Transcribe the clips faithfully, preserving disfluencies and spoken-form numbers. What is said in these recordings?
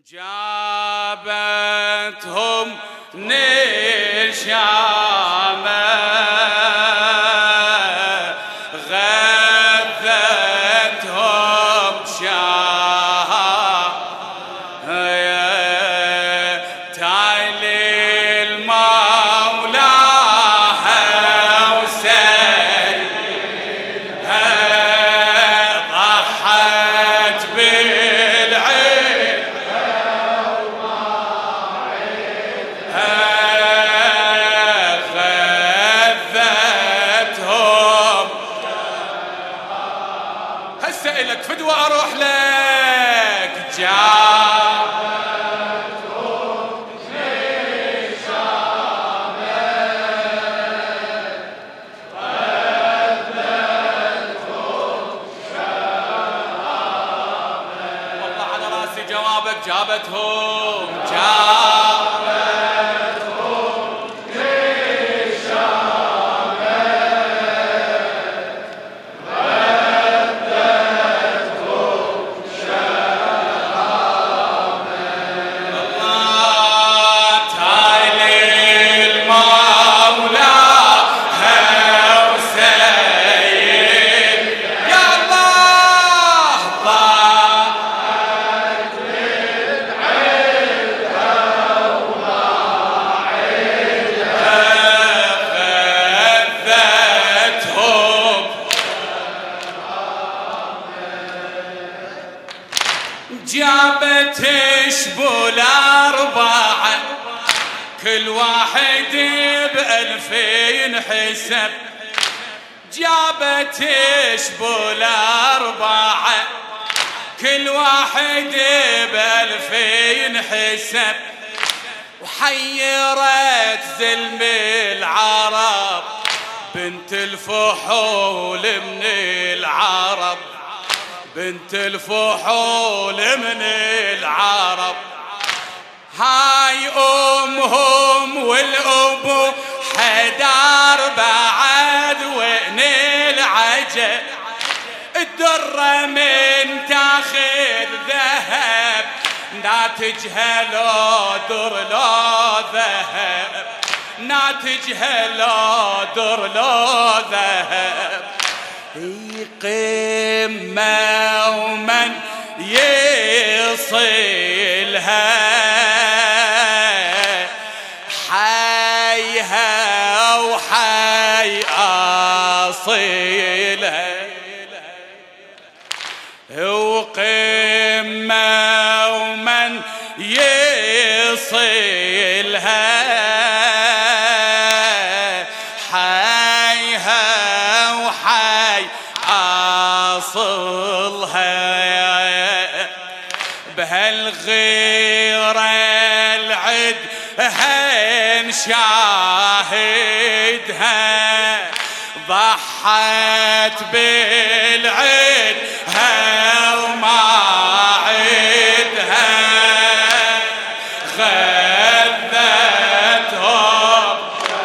جابتهم نشامة غذتهم شاه تالي المولى وسيدها ضحت بالعين غذتهم. هسه إلك فدوى أروح لك. جابتهم نشامة غذتهم شامة. والله على راسي جوابك. جابتهم جابتهم نشامة غذتهم شامة. الله تالي المولى وسيد يا الله ضاعت بالعيدها وماعدها غذتهم. جابت شبول أربعة كل واحد بألفين حسب. جابت شبول أربعة كل واحد بألفين حسب. وحيرت زلم العرب بنت الفحول من العرب بنت الفحول من العرب. هاي أمهم والأبو حدار بعد وين العجب. الدرة من تاخذ ذهب ناتجها لو در لو ذهب ناتجها لو در لو ذهب. قمة ومن يصلها حيها وحي أصيلها. وقمة ومن يصلها حيها وحي أصلها. بهالغيرة العد هن شاهدها ضحت بالعد وماعدها غذتهم.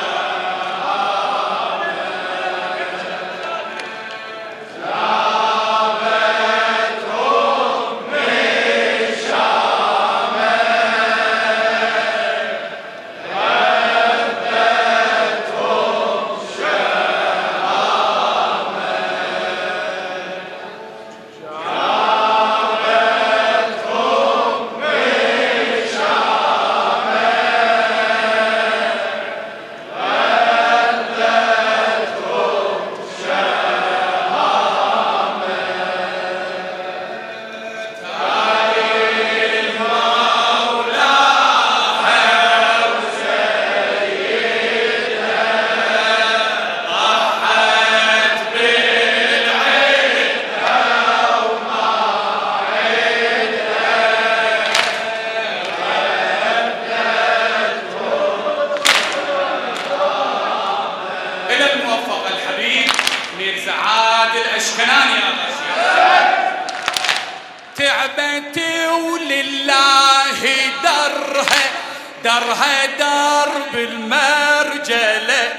تعبت ولله درها درها درب المرجله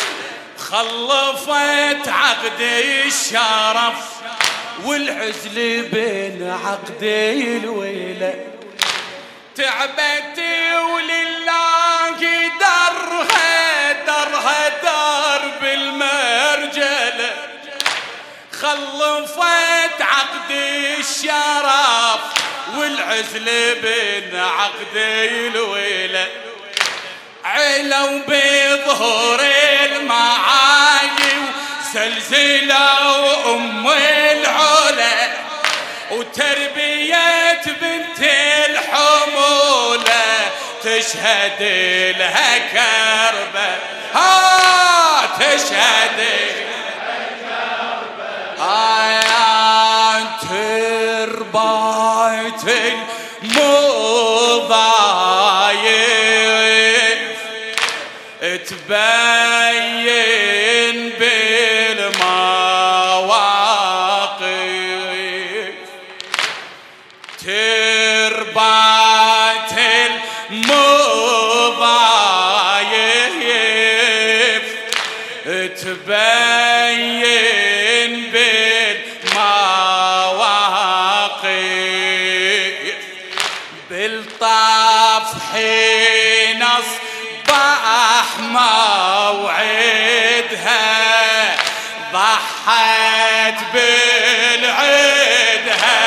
خلفت عقد الشرف والعزل بين عقدي الويلة تعبت ولله درها درها درب المرجله، خلفت عقد الشرف والعزل بين عقدي الويله، علوا بظهور المعالي وزلزلوا ام العلا، وتربية بنت الحمولة تشهد لها كربة، ها تشهد لها كربة. آيان تربايت المضايف تبين بالمواقف، تربات المضايف تبين بالمواقف، بالطاف حين اصبح موعدها ضحت بالعدها،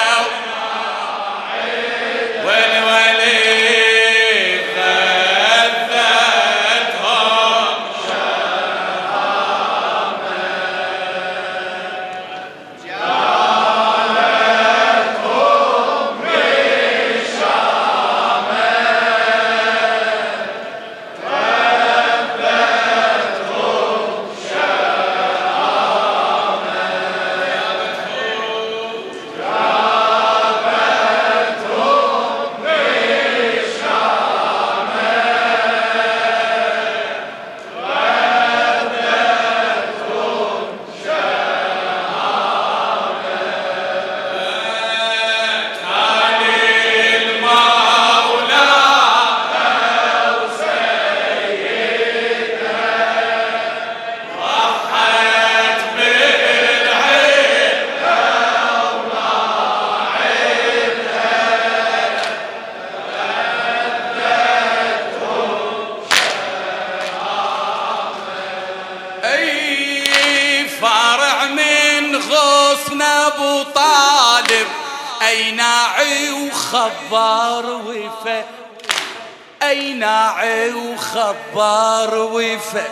ابو طالب اي ناعي وخبر وفا، اي ناعي وخبر وفا،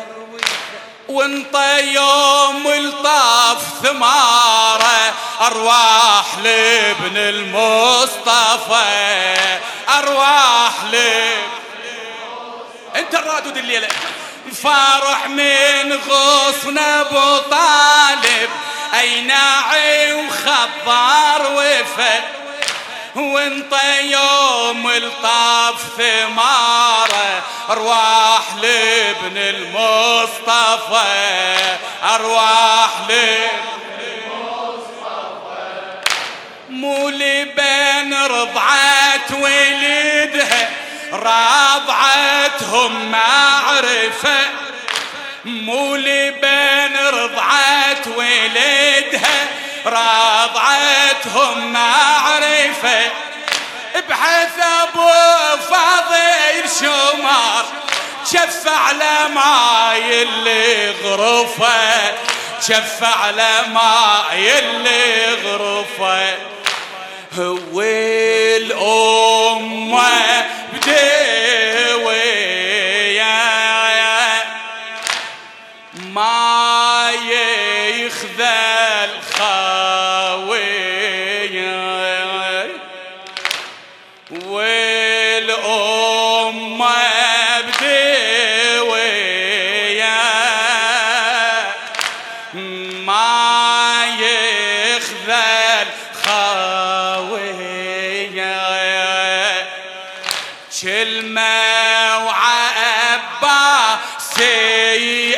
وانطى يوم الطاف ثماره ارواح لابن المصطفى، ارواح لابن انت الرادود الليله، فرح من غصن ابو طالب اي ناعي وخبر وفا، وانت يوم الطاف ثماره ارواح لابن المصطفى، ارواح لابن المصطفى، مو لبن رضعت ولدها رضعتهم معرفه، مو لبن رضعت ولدها رضعتهم معرفة، ابحث ابو فاضل شمار شف على ماي اللي غرفه، شف على ماي اللي غرفه، هو الأمة بدوية ما يخذل خاوية، والأمة بدوية ما يخذل خاوية، كلمة وعباسي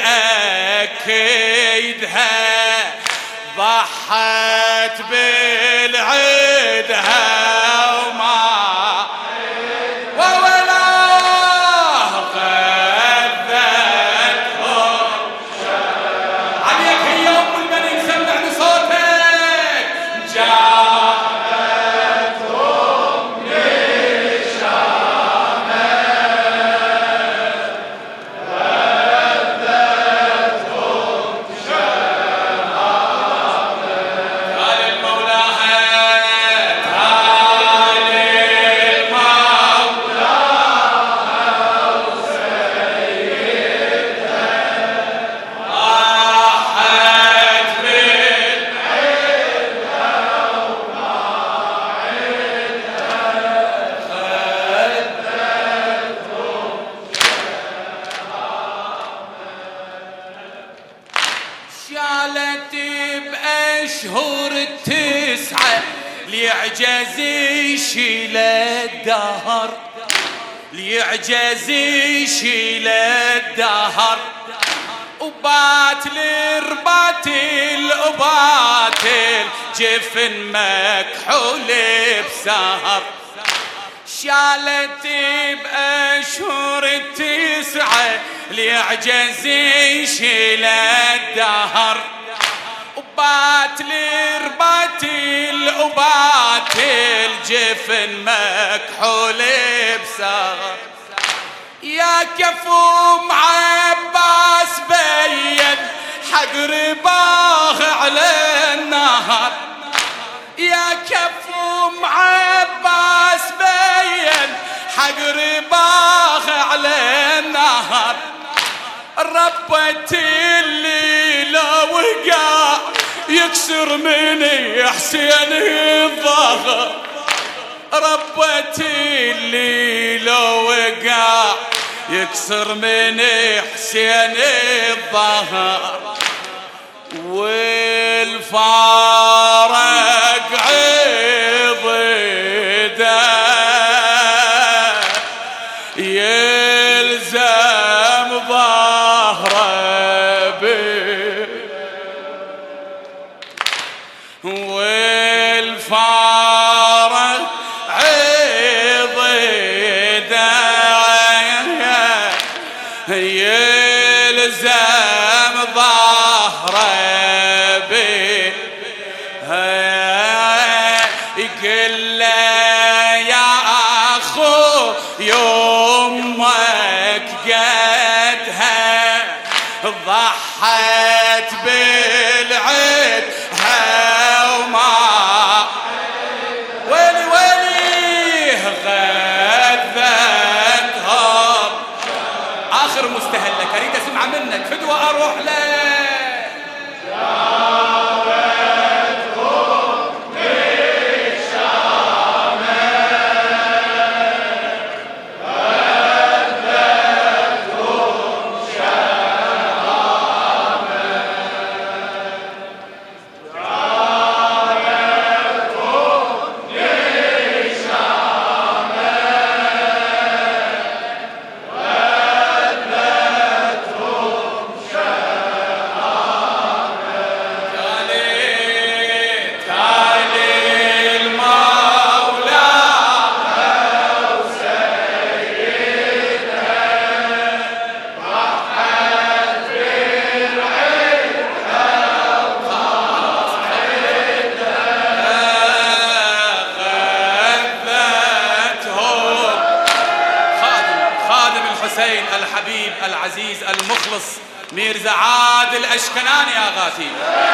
أكيدها ضحت بالعدها وما وولاه غذتهم عليك يا ام الملك سمعني صوتك، جاءتهم لشام تسعة ليعجز يشيل الدهر، ليعجز يشيل الدهر. وبات لربات الأبات الجفن مكحول بسهر، شالت بأشهر التسعة ليعجز يشيل الدهر. وبات لربات الأبات الجفن مكحول بسهر. يا كفو معباس بين حق رباغ على النهر، يا كفو معباس بين حق رباغ على النهر. ربت اللي لو وقع يكسر من حسين الظهر، ربت اللي لو وقع يكسر من حسين الظهر. والفارق عضده يلزم ظهره به، والفارق عضده يلزم ظهره به. يقول له يا أخو يمك قدها ضحت بالعدها وما ويلي ويلي غذتهم. آخر مستهلك أريد أسمع منك فدوة أروح له. الحبيب العزيز المخلص ميرزا عادل أشكناني يا غاتي.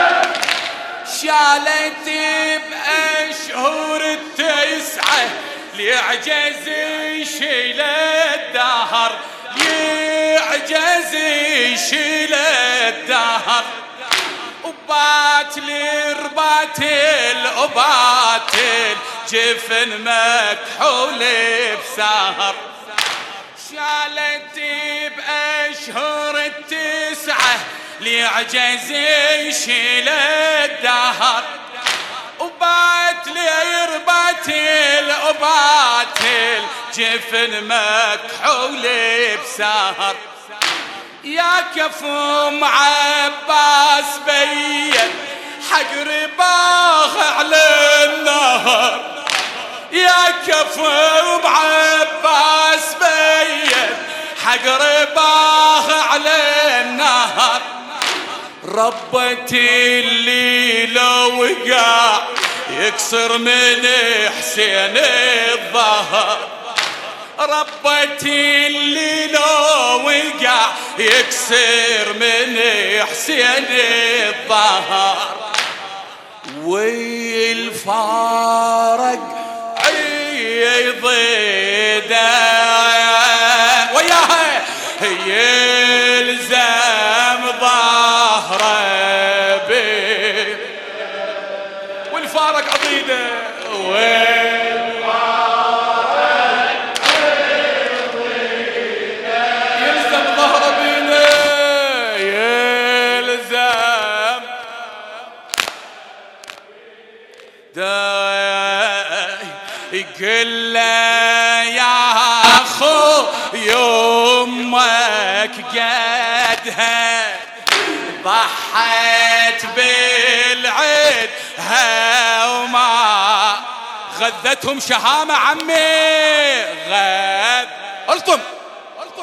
شالت بأشهر التسعة ليعجز يشيل الدهر، ليعجز يشيل الدهر. وبات لربات الأبات الجفن مكحول بسهر، شالت بأشهر التسعة ليعجز يشيل الدهر. وبات لربات الأبات الجفن مكحول بسهر. يا كفو معباس بين حق رباغ على النهر، يا كفو معباس بين حق رباغ على النهر. ربت اللي لو وقع يكسر من حسين الظهر، ربت اللي لو وقع يكسر من حسين الظهر. والفارق عيضده وياها يلزم ظهره به، والفارق عضيده والفارق قدها ضحت بالعيدها وما غذتهم شهامة عمي غذ القم القم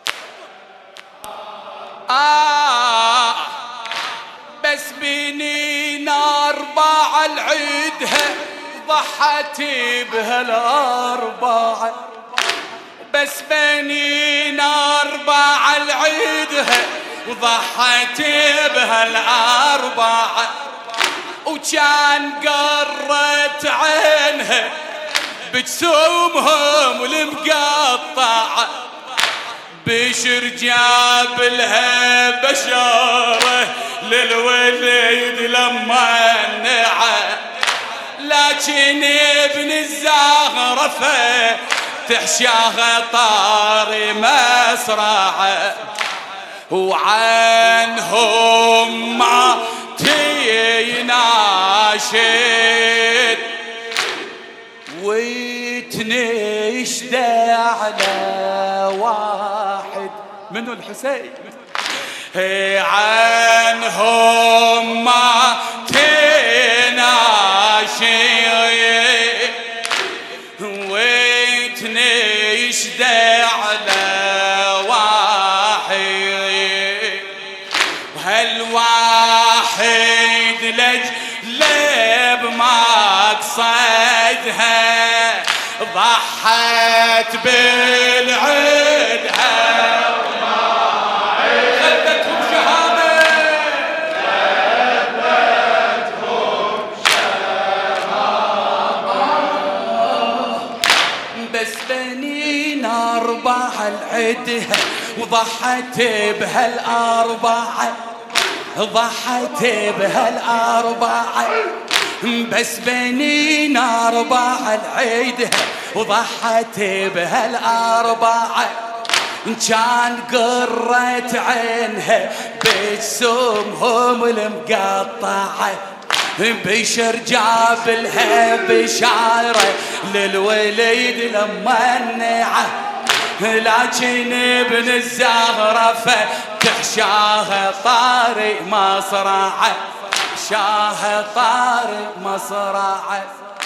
آه بس بنين أربعة العيدها ضحت بهالأربعة بس بنين أربعة العيدها وضحت بهالأربعة وكان قرت عينها بجسومهم المقطعة بشر جاب لها بشارة للوليد لما نعى لكن ابن الزهرة تحشاها طاري مسرعة وعنهم ما تيناشد ويتنشد على واحد منو الحسين عنهم ما تيناشد ويتنشد على واحد وهالواحد لجلب مقصدها ضحت بالعدها خذتهم شهامة خذتهم شهامة بس بنين أربعة العدها وضحت بهالأربعة ضحت بهالأربعة بس بنين أربعة العيدها وضحت بهالأربعة كان قرت عينها بجسومهم المقطعة بشر جاب لها بشارة للوليد لما نعى لكن ابن الزهرة تحشاها طاري مصرعة شاه طارق مصرعه